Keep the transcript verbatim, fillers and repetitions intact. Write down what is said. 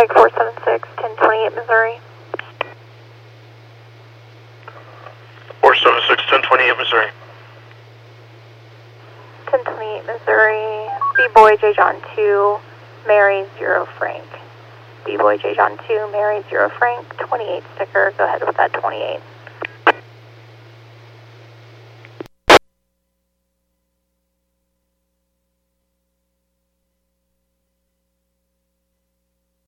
Pike four seven six, ten twenty-eight, Missouri. four seven six, ten twenty-eight, Missouri. ten twenty-eight, Missouri. B-Boy J John two, Mary zero Frank. B-Boy J John two, Mary zero Frank, twenty-eight sticker. Go ahead with that twenty-eight.